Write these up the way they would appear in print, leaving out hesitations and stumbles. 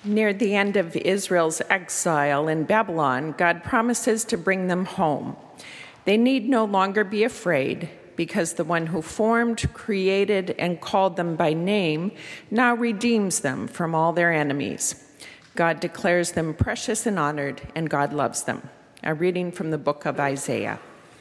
Near the end of Israel's exile in Babylon, God promises to bring them home. They need no longer be afraid, because the one who formed, created, and called them by name now redeems them from all their enemies. God declares them precious and honored, and God loves them. A reading from the book of Isaiah.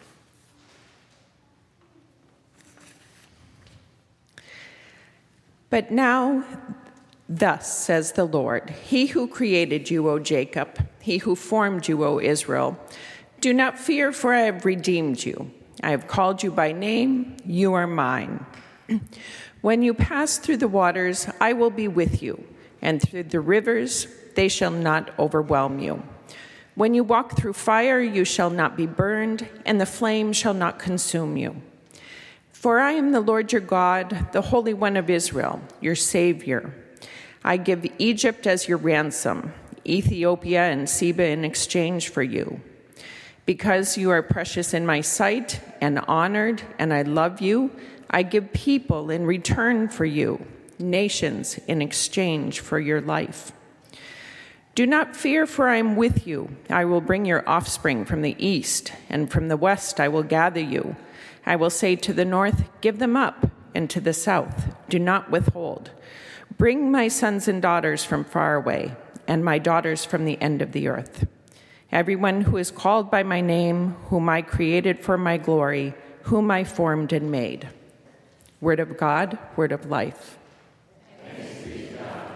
But now, thus says the Lord, He who created you, O Jacob, He who formed you, O Israel, do not fear, for I have redeemed you. I have called you by name, you are mine. When you pass through the waters, I will be with you, and through the rivers, they shall not overwhelm you. When you walk through fire, you shall not be burned, and the flame shall not consume you. For I am the Lord your God, the Holy One of Israel, your Savior. I give Egypt as your ransom, Ethiopia and Seba in exchange for you. Because you are precious in my sight and honored, and I love you, I give people in return for you, nations in exchange for your life. Do not fear, for I am with you. I will bring your offspring from the east, and from the west I will gather you. I will say to the north, give them up, and to the south, do not withhold. Bring my sons and daughters from far away, and my daughters from the end of the earth. Everyone who is called by my name, whom I created for my glory, whom I formed and made. Word of God, word of life. Thanks be to God.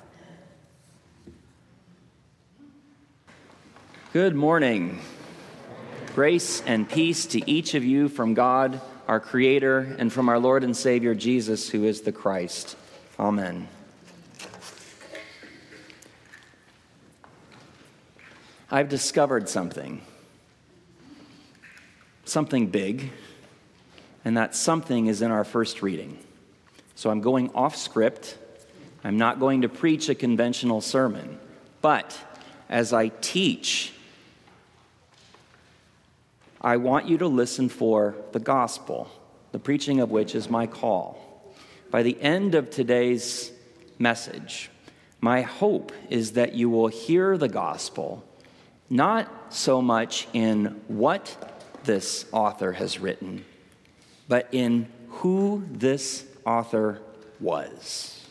Good morning. Grace and peace to each of you from God, our Creator, and from our Lord and Savior, Jesus, who is the Christ. Amen. I've discovered something big, and that something is in our first reading. So I'm going off script. I'm not going to preach a conventional sermon, but as I teach, I want you to listen for the gospel, the preaching of which is my call. By the end of today's message, my hope is that you will hear the gospel not so much in what this author has written, but in who this author was.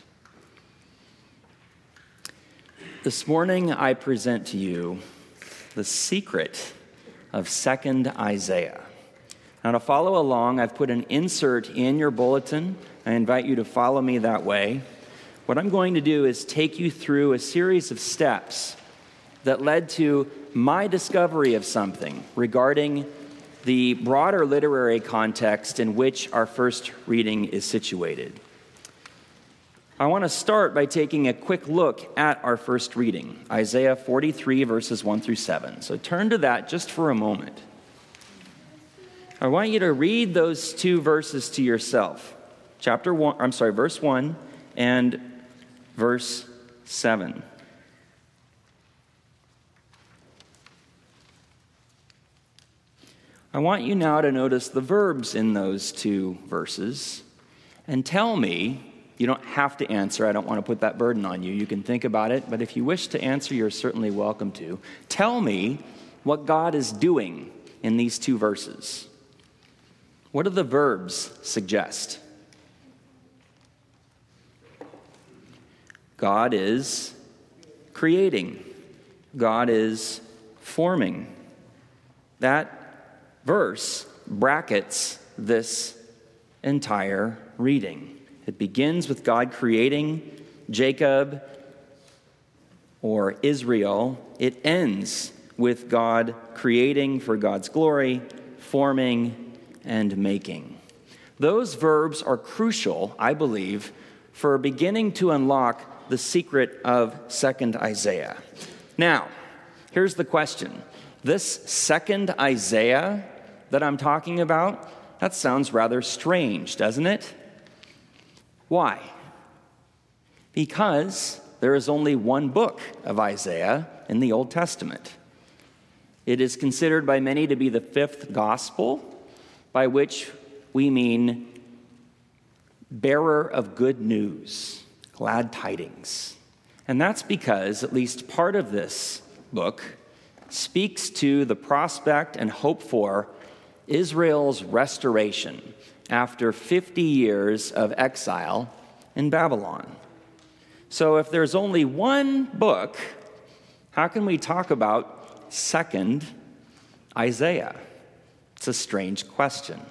This morning, I present to you the secret of 2nd Isaiah. Now, to follow along, I've put an insert in your bulletin. I invite you to follow me that way. What I'm going to do is take you through a series of steps that led to my discovery of something regarding the broader literary context in which our first reading is situated. I want to start by taking a quick look at our first reading, Isaiah 43, verses 1 through 7. So turn to that just for a moment. I want you to read those two verses to yourself. Verse 1 and verse 7. I want you now to notice the verbs in those two verses and tell me, you don't have to answer, I don't want to put that burden on you, you can think about it, but if you wish to answer, you're certainly welcome to. Tell me what God is doing in these two verses. What do the verbs suggest? God is creating. God is forming. That verse brackets this entire reading. It begins with God creating Jacob or Israel. It ends with God creating for God's glory, forming, and making. Those verbs are crucial, I believe, for beginning to unlock the secret of 2nd Isaiah. Now, here's the question. This 2nd Isaiah that I'm talking about, that sounds rather strange, doesn't it? Why? Because there is only one book of Isaiah in the Old Testament. It is considered by many to be the fifth gospel, by which we mean bearer of good news, glad tidings. And that's because at least part of this book speaks to the prospect and hope for Israel's restoration after 50 years of exile in Babylon. So if there's only one book, how can we talk about 2nd Isaiah? It's a strange question.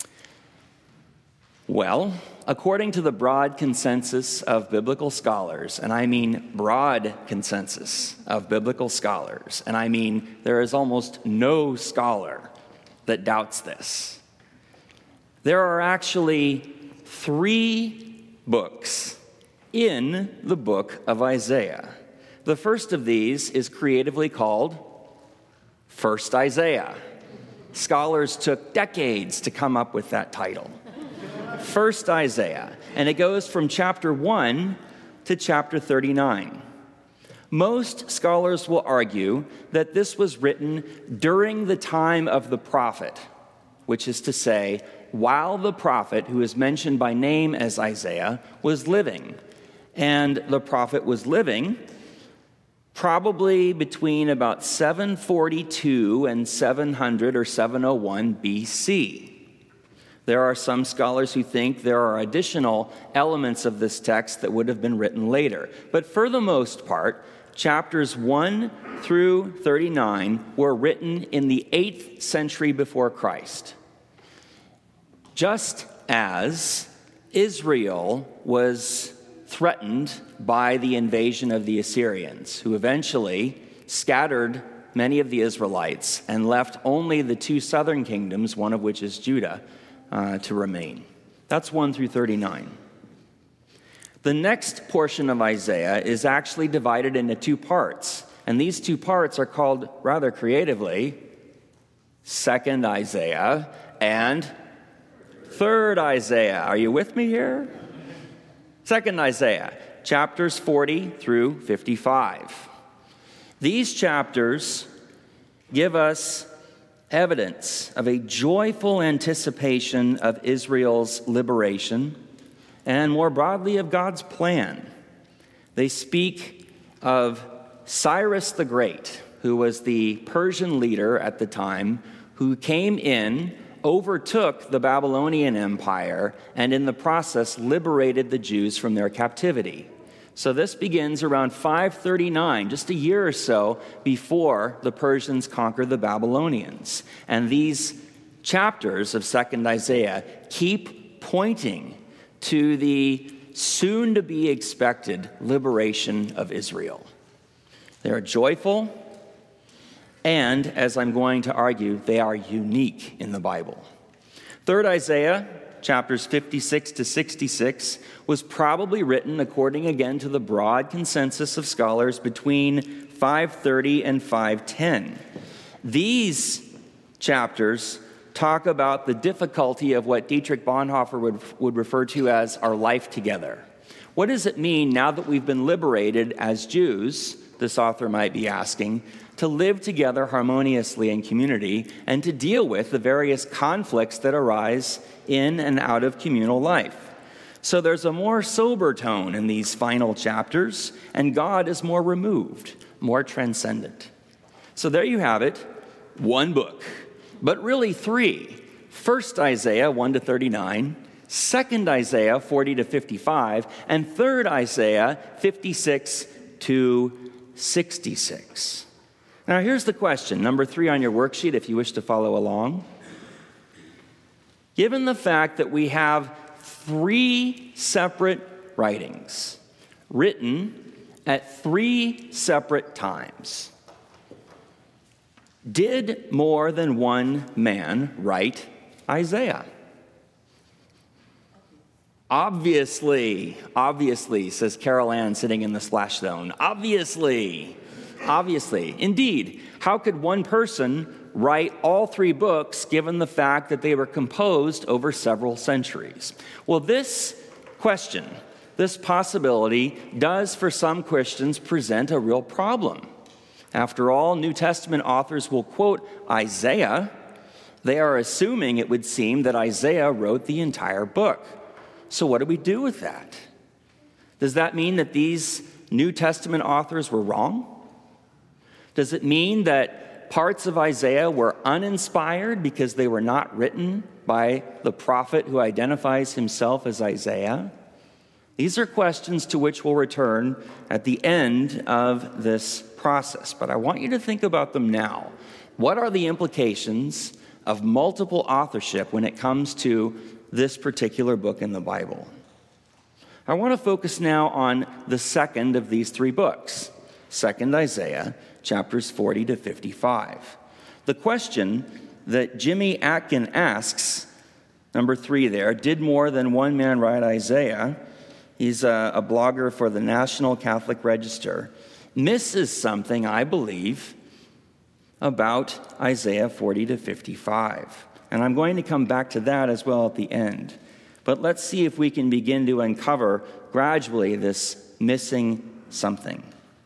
Well, according to the broad consensus of biblical scholars, and I mean broad consensus of biblical scholars, and I mean there is almost no scholar that doubts this, there are actually 3 books in the book of Isaiah. The first of these is creatively called 1st Isaiah. Scholars took decades to come up with that title. 1st Isaiah, and it goes from chapter 1 to chapter 39. Most scholars will argue that this was written during the time of the prophet, which is to say, while the prophet, who is mentioned by name as Isaiah, was living. And the prophet was living probably between about 742 and 700 or 701 BC. There are some scholars who think there are additional elements of this text that would have been written later. But for the most part, chapters 1 through 39 were written in the 8th century before Christ. Just as Israel was threatened by the invasion of the Assyrians, who eventually scattered many of the Israelites and left only the 2 southern kingdoms, one of which is Judah, to remain. That's 1 through 39. The next portion of Isaiah is actually divided into 2 parts, and these 2 parts are called, rather creatively, 2nd Isaiah and 3rd Isaiah. Are you with me here? 2nd Isaiah, chapters 40 through 55. These chapters give us evidence of a joyful anticipation of Israel's liberation and more broadly of God's plan. They speak of Cyrus the Great, who was the Persian leader at the time, who came in, overtook the Babylonian Empire, and in the process liberated the Jews from their captivity. So this begins around 539, just a year or so before the Persians conquered the Babylonians. And these chapters of 2nd Isaiah keep pointing to the soon-to-be expected liberation of Israel. They are joyful, and as I'm going to argue, they are unique in the Bible. 3rd Isaiah, chapters 56 to 66, was probably written, according again to the broad consensus of scholars, between 530 and 510. These chapters talk about the difficulty of what Dietrich Bonhoeffer would refer to as our life together. What does it mean now that we've been liberated as Jews, this author might be asking, to live together harmoniously in community and to deal with the various conflicts that arise in and out of communal life? So there's a more sober tone in these final chapters, and God is more removed, more transcendent. So there you have it, 1 book, but really 3. 1st Isaiah, 1 to 39, 2nd Isaiah, 40 to 55, and 3rd Isaiah, 56 to 66. Now here's the question, number 3 on your worksheet if you wish to follow along. Given the fact that we have 3 separate writings written at 3 separate times, did more than one man write Isaiah? Obviously, says Carol Ann sitting in the splash zone. Obviously. Indeed, how could one person write all 3 books given the fact that they were composed over several centuries? Well, this question, this possibility, does for some Christians present a real problem. After all, New Testament authors will quote Isaiah. They are assuming, it would seem, that Isaiah wrote the entire book. So what do we do with that? Does that mean that these New Testament authors were wrong? Does it mean that parts of Isaiah were uninspired because they were not written by the prophet who identifies himself as Isaiah? These are questions to which we'll return at the end of this process, but I want you to think about them now. What are the implications of multiple authorship when it comes to this particular book in the Bible? I want to focus now on the second of these three books, 2nd Isaiah, chapters 40 to 55. The question that Jimmy Atkin asks, number 3 there, did more than one man write Isaiah? He's a blogger for the National Catholic Register. Misses something, I believe, about Isaiah 40 to 55. And I'm going to come back to that as well at the end. But let's see if we can begin to uncover gradually this missing something.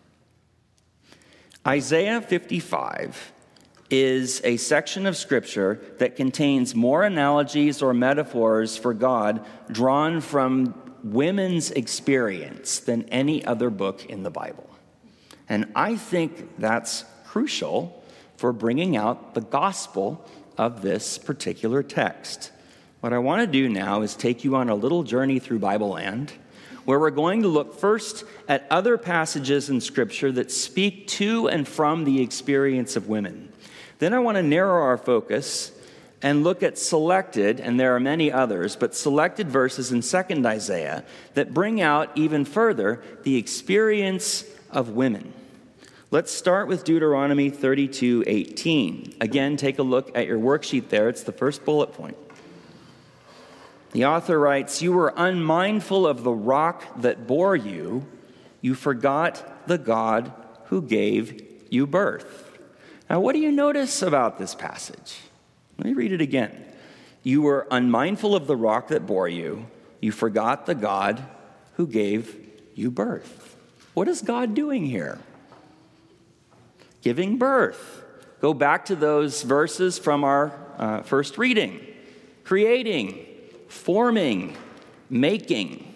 Isaiah 55 is a section of Scripture that contains more analogies or metaphors for God drawn from women's experience than any other book in the Bible. And I think that's crucial for bringing out the gospel of this particular text. What I want to do now is take you on a little journey through Bible land, where we're going to look first at other passages in Scripture that speak to and from the experience of women. Then I want to narrow our focus and look at selected, and there are many others, but selected verses in 2nd Isaiah that bring out even further the experience of women. Let's start with Deuteronomy 32:18. Again, take a look at your worksheet there. It's the first bullet point. The author writes, "You were unmindful of the rock that bore you. You forgot the God who gave you birth." Now, what do you notice about this passage? Let me read it again. You were unmindful of the rock that bore you. You forgot the God who gave you birth. What is God doing here? Giving birth. Go back to those verses from our first reading. Creating, forming, making.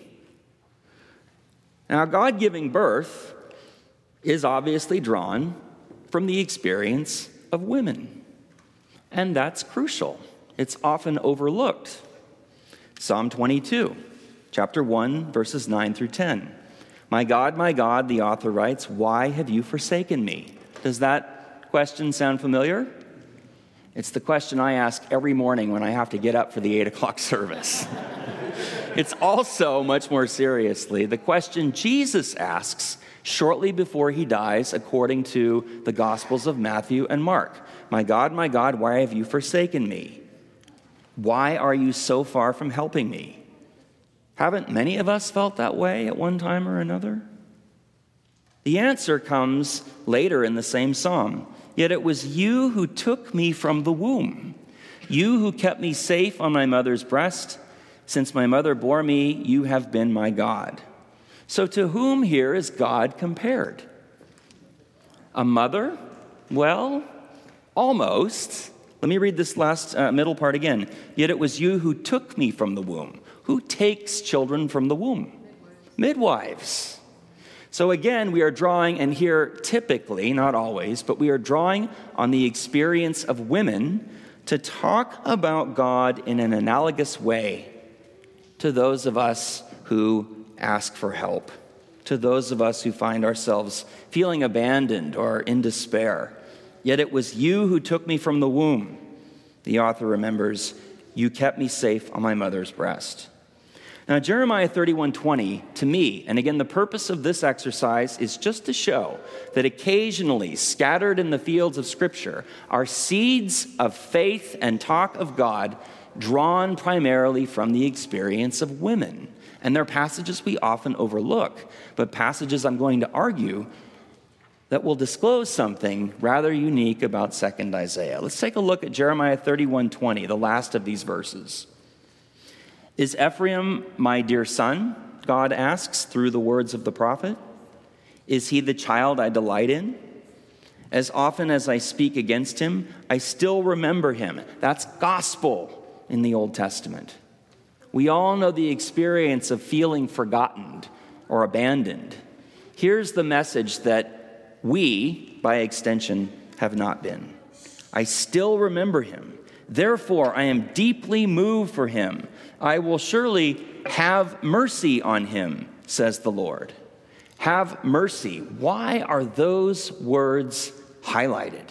Now, God giving birth is obviously drawn from the experience of women. And that's crucial. It's often overlooked. Psalm 22, chapter 1, verses 9 through 10. My God, the author writes, why have you forsaken me? Does that question sound familiar? It's the question I ask every morning when I have to get up for the 8 o'clock service. It's also, much more seriously, the question Jesus asks shortly before he dies, according to the Gospels of Matthew and Mark. My God, why have you forsaken me? Why are you so far from helping me? Haven't many of us felt that way at one time or another? The answer comes later in the same psalm. Yet it was you who took me from the womb, you who kept me safe on my mother's breast. Since my mother bore me, you have been my God. So to whom here is God compared? A mother? Well, almost. Let me read this last middle part again. Yet it was you who took me from the womb. Who takes children from the womb? Midwives. So again, we are drawing, and here typically, not always, but we are drawing on the experience of women to talk about God in an analogous way to those of us who ask for help, to those of us who find ourselves feeling abandoned or in despair. Yet it was you who took me from the womb. The author remembers, you kept me safe on my mother's breast. Now, Jeremiah 31:20, to me, and again, the purpose of this exercise is just to show that occasionally, scattered in the fields of Scripture, are seeds of faith and talk of God drawn primarily from the experience of women. And they're passages we often overlook, but passages I'm going to argue that will disclose something rather unique about 2nd Isaiah. Let's take a look at Jeremiah 31:20, the last of these verses. Is Ephraim my dear son? God asks through the words of the prophet. Is he the child I delight in? As often as I speak against him, I still remember him. That's gospel in the Old Testament. We all know the experience of feeling forgotten or abandoned. Here's the message that we, by extension, have not been. I still remember him. Therefore, I am deeply moved for him. I will surely have mercy on him, says the Lord. Have mercy. Why are those words highlighted?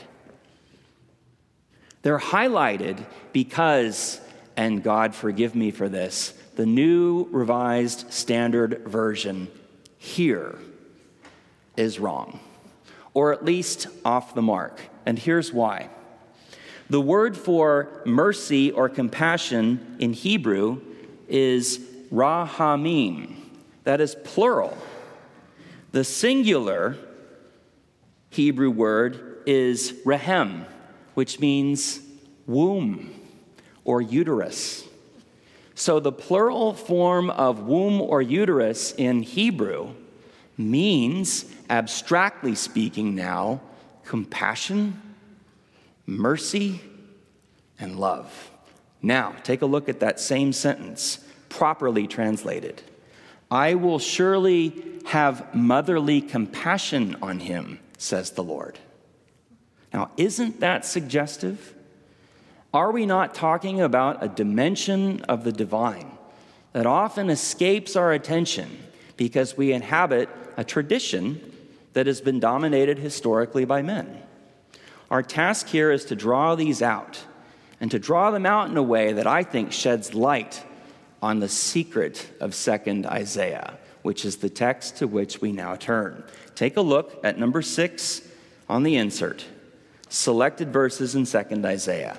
They're highlighted because, and God forgive me for this, the New Revised Standard Version here is wrong, or at least off the mark. And here's why. The word for mercy or compassion in Hebrew is rahamim. That is plural. The singular Hebrew word is rehem, which means womb or uterus. So the plural form of womb or uterus in Hebrew means, abstractly speaking now, compassion, mercy, and love. Now, take a look at that same sentence, properly translated. I will surely have motherly compassion on him, says the Lord. Now, isn't that suggestive? Are we not talking about a dimension of the divine that often escapes our attention because we inhabit a tradition that has been dominated historically by men? Our task here is to draw these out, and to draw them out in a way that I think sheds light on the secret of 2nd Isaiah, which is the text to which we now turn. Take a look at number 6 on the insert. Selected verses in 2nd Isaiah.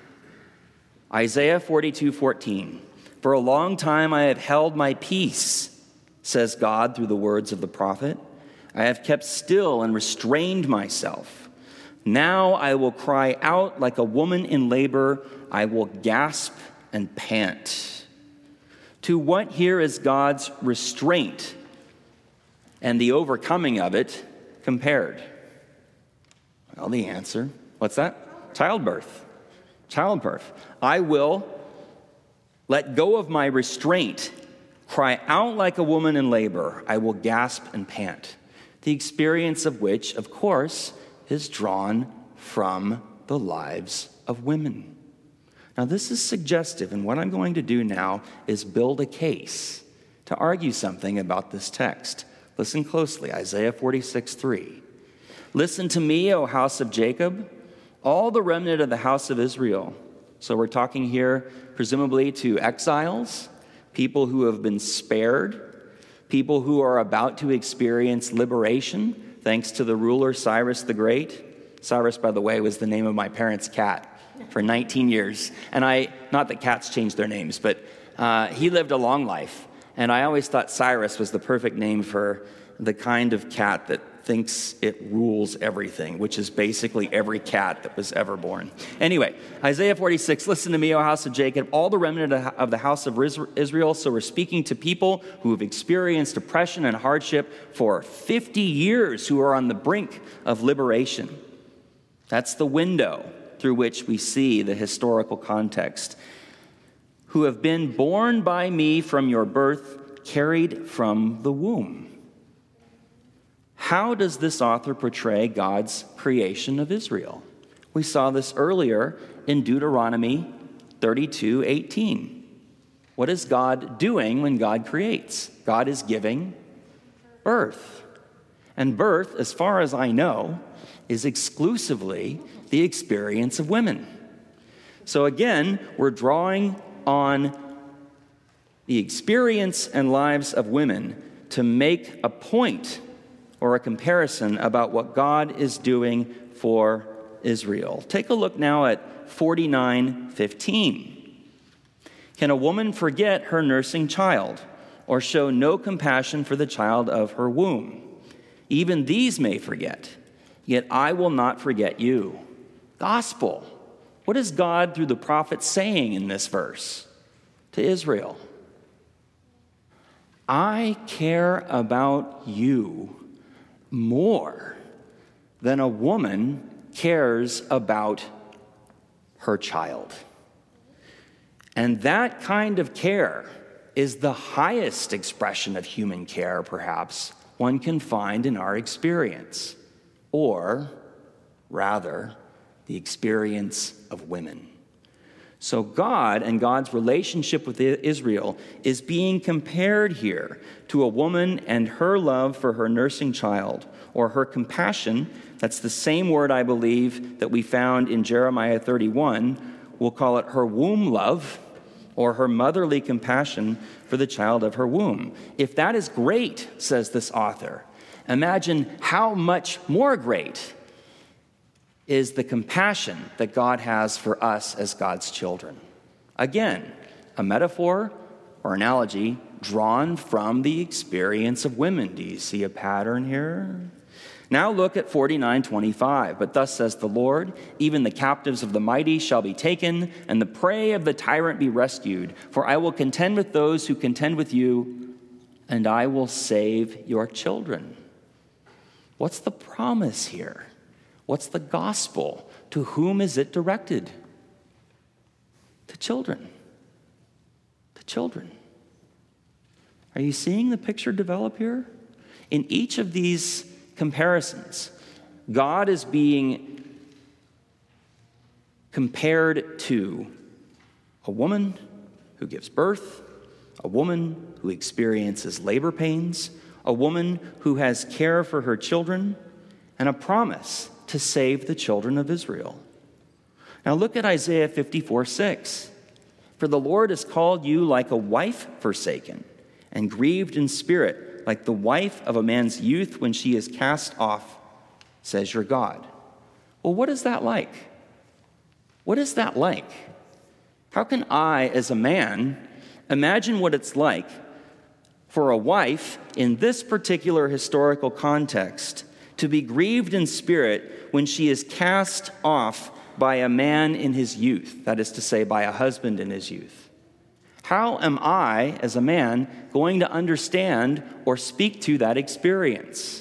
Isaiah 42:14. For a long time I have held my peace, says God through the words of the prophet. I have kept still and restrained myself. Now I will cry out like a woman in labor. I will gasp and pant. To what here is God's restraint and the overcoming of it compared? Well, the answer, what's that? Childbirth. Childbirth. I will let go of my restraint, cry out like a woman in labor. I will gasp and pant. The experience of which, of course, is drawn from the lives of women. Now, this is suggestive, and what I'm going to do now is build a case to argue something about this text. Listen closely, Isaiah 46:3. Listen to me, O house of Jacob, all the remnant of the house of Israel. So we're talking here presumably to exiles, people who have been spared, people who are about to experience liberation thanks to the ruler Cyrus the Great. Cyrus, by the way, was the name of my parents' cat for 19 years. And not that cats change their names, but he lived a long life. And I always thought Cyrus was the perfect name for the kind of cat that thinks it rules everything, which is basically every cat that was ever born. Anyway, Isaiah 46, listen to me, O house of Jacob, all the remnant of the house of Israel. So we're speaking to people who have experienced oppression and hardship for 50 years, who are on the brink of liberation. That's the window through which we see the historical context. Who have been born by me from your birth, carried from the womb. How does this author portray God's creation of Israel? We saw this earlier in Deuteronomy 32:18. What is God doing when God creates? God is giving birth. And birth, as far as I know, is exclusively the experience of women. So again, we're drawing on the experience and lives of women to make a point or a comparison about what God is doing for Israel. Take a look now at 49:15. Can a woman forget her nursing child or show no compassion for the child of her womb? Even these may forget, yet I will not forget you. Gospel. What is God through the prophet saying in this verse to Israel? I care about you more than a woman cares about her child. And that kind of care is the highest expression of human care, perhaps, one can find in our experience, or rather, the experience of women. So God and God's relationship with Israel is being compared here to a woman and her love for her nursing child, or her compassion. That's the same word, I believe, that we found in Jeremiah 31. We'll call it her womb love, or her motherly compassion for the child of her womb. If that is great, says this author, imagine how much more great is the compassion that God has for us as God's children. Again, a metaphor or analogy drawn from the experience of women. Do you see a pattern here? Now look at 49:25. But thus says the Lord, even the captives of the mighty shall be taken, and the prey of the tyrant be rescued. For I will contend with those who contend with you, and I will save your children. What's the promise here? What's the gospel? To whom is it directed? To children. To children. Are you seeing the picture develop here? In each of these comparisons, God is being compared to a woman who gives birth, a woman who experiences labor pains, a woman who has care for her children, and a promise to save the children of Israel. Now look at Isaiah 54:6. For the Lord has called you like a wife forsaken and grieved in spirit, like the wife of a man's youth when she is cast off, says your God. Well, what is that like? What is that like? How can I, as a man, imagine what it's like for a wife in this particular historical context to be grieved in spirit when she is cast off by a man in his youth, that is to say, by a husband in his youth? How am I, as a man, going to understand or speak to that experience?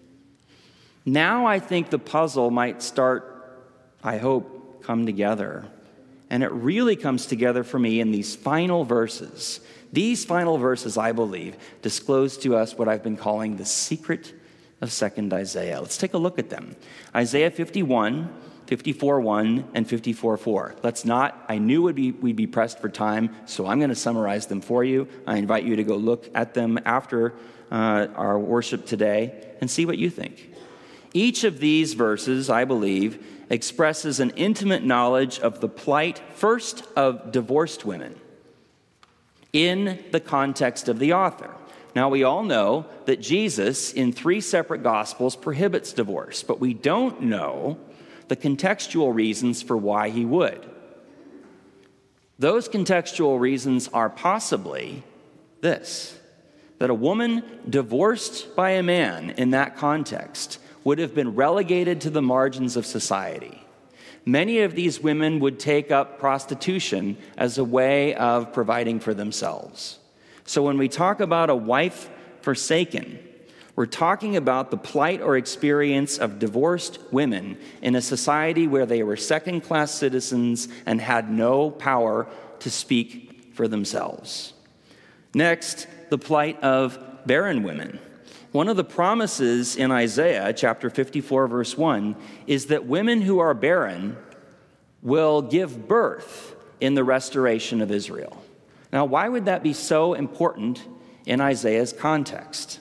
Now I think the puzzle might start, I hope, come together. And it really comes together for me in these final verses. These final verses, I believe, disclose to us what I've been calling the secret of 2nd Isaiah. Let's take a look at them. Isaiah 51, 54:1, and 54:4. I knew we'd be pressed for time, so I'm going to summarize them for you. I invite you to go look at them after our worship today and see what you think. Each of these verses, I believe, expresses an intimate knowledge of the plight, first, of divorced women in the context of the author. Now, we all know that Jesus, in 3 separate Gospels, prohibits divorce, but we don't know the contextual reasons for why he would. Those contextual reasons are possibly this: that a woman divorced by a man in that context would have been relegated to the margins of society. Many of these women would take up prostitution as a way of providing for themselves. So when we talk about a wife forsaken, we're talking about the plight or experience of divorced women in a society where they were second-class citizens and had no power to speak for themselves. Next, the plight of barren women. One of the promises in Isaiah chapter 54, verse 1, is that women who are barren will give birth in the restoration of Israel. Now, why would that be so important in Isaiah's context?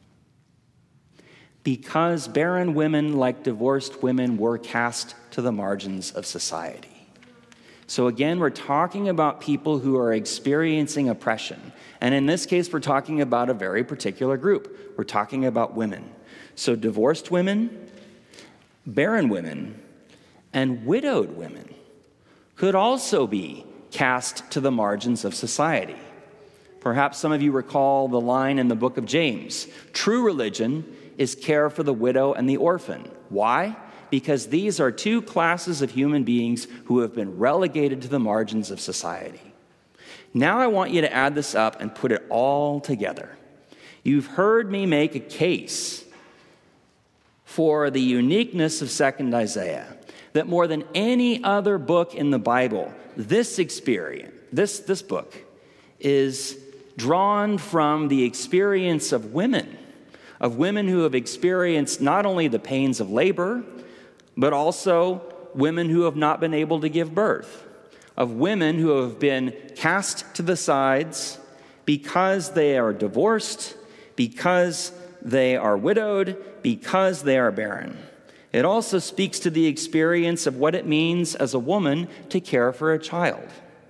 Because barren women, like divorced women, were cast to the margins of society. So again, we're talking about people who are experiencing oppression. And in this case, we're talking about a very particular group. We're talking about women. So divorced women, barren women, and widowed women could also be cast to the margins of society. Perhaps some of you recall the line in the book of James: true religion is care for the widow and the orphan. Why? Because these are 2 classes of human beings who have been relegated to the margins of society. Now I want you to add this up and put it all together. You've heard me make a case for the uniqueness of 2nd Isaiah, that more than any other book in the Bible, this experience, this book is drawn from the experience of women, of women who have experienced not only the pains of labor, but also women who have not been able to give birth, of women who have been cast to the sides because they are divorced, because they are widowed, because they are barren. It also speaks to the experience of what it means as a woman to care for a child,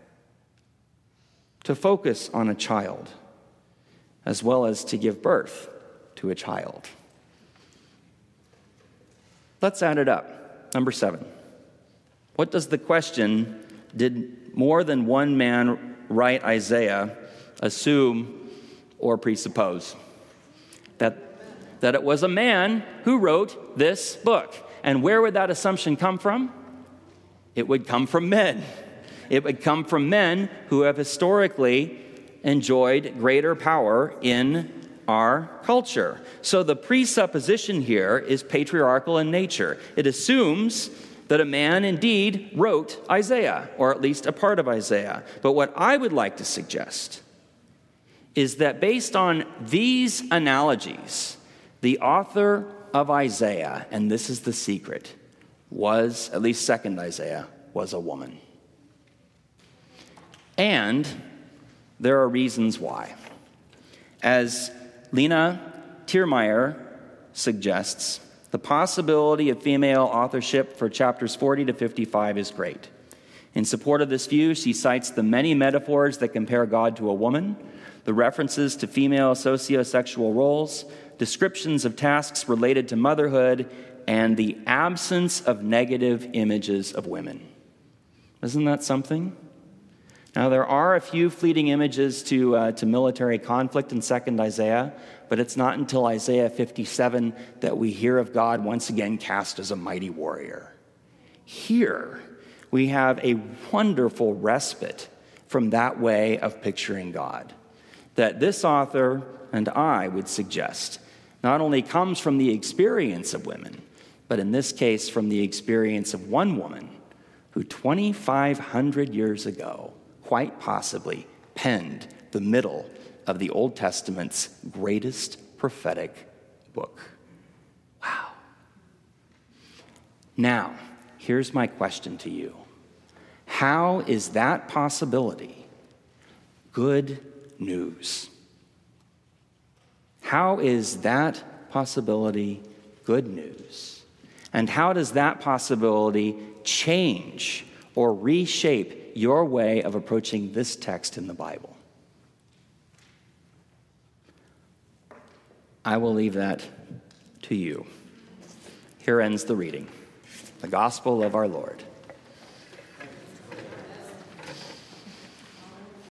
to focus on a child, as well as to give birth to a child. Let's add it up. Number 7. What does the question, did more than one man write Isaiah, assume or presuppose? That it was a man who wrote this book. And where would that assumption come from? It would come from men. It would come from men who have historically enjoyed greater power in our culture. So the presupposition here is patriarchal in nature. It assumes that a man indeed wrote Isaiah, or at least a part of Isaiah. But what I would like to suggest is that based on these analogies, the author of Isaiah, and this is the secret, was, at least second Isaiah, was a woman. And there are reasons why. As Lena Tiermeyer suggests, the possibility of female authorship for chapters 40 to 55 is great. In support of this view, she cites the many metaphors that compare God to a woman, the references to female sociosexual roles, descriptions of tasks related to motherhood, and the absence of negative images of women. Isn't that something? Now, there are a few fleeting images to military conflict in 2nd Isaiah, but it's not until Isaiah 57 that we hear of God once again cast as a mighty warrior. Here, we have a wonderful respite from that way of picturing God, that this author and I would suggest not only comes from the experience of women, but in this case from the experience of one woman who 2,500 years ago quite possibly penned the middle of the Old Testament's greatest prophetic book. Wow. Now, here's my question to you. How is that possibility good news? How is that possibility good news? And how does that possibility change or reshape your way of approaching this text in the Bible? I will leave that to you. Here ends the reading. The Gospel of our Lord.